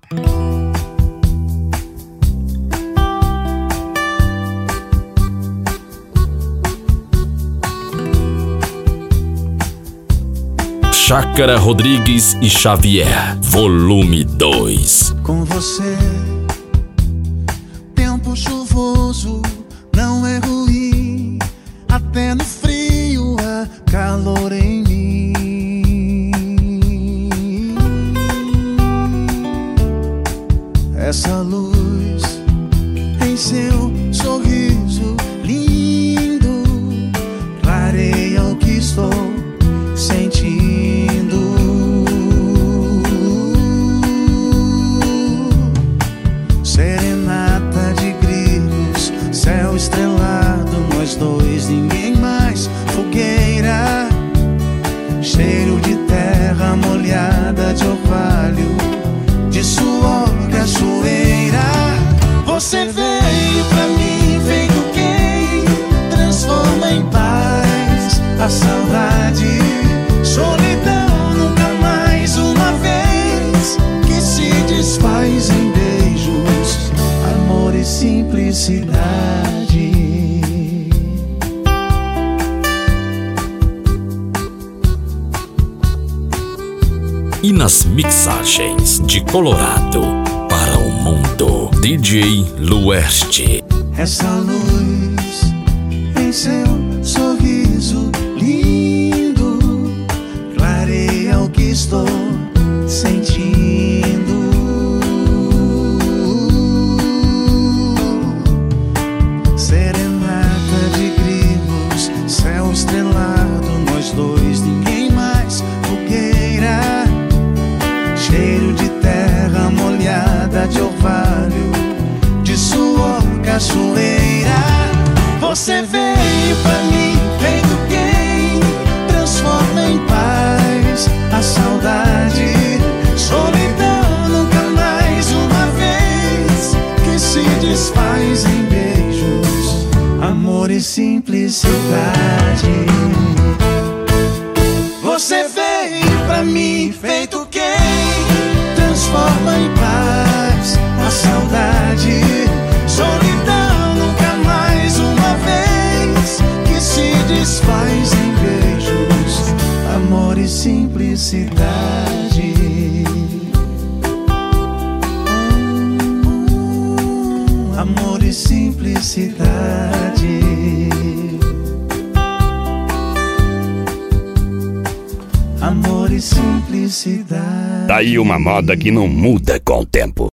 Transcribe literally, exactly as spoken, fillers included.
Chácara Rodrigues e Xavier, volume dois. Com você, tempo chuvoso não é ruim, até no frio há calor em mim. Essa luz em seu sorriso lindo clareia o que estou sentindo. Serenata de grilos, céu estrelado, nós dois, ninguém mais. Fogueira, cheiro de terra molhada, de orvalho, de suor, cachoeira. Você veio pra mim, feito quem transforma em paz a saudade. Solidão nunca mais uma vez, que se desfaz em beijos, amor e simplicidade. E nas mixagens de Colorado para o mundo, D J Lueste. Essa luz em seu sorriso lindo clareia o que estou sentindo. Serenata de grilos, céu estrelado, nós dois, ninguém mais. Fogueira, cheiro de terra molhada, de orvalho, de suor, cachoeira. Você veio pra mim, feito quem transforma em paz a saudade. Solidão nunca mais uma vez, que se desfaz em beijos, amor e simplicidade. Você veio pra mim, feito quem transforma em paz a saudade. Solidão nunca mais uma vez, que se desfaz em beijos, amor e simplicidade. Hum, amor e simplicidade. Amor e simplicidade. Daí uma moda que não muda com o tempo.